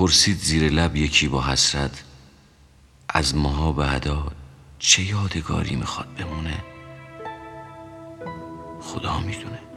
پرسید زیر لب یکی با حسرت از ماها بعدا چه یادگاری میخواد بمونه؟ خدا میدونه.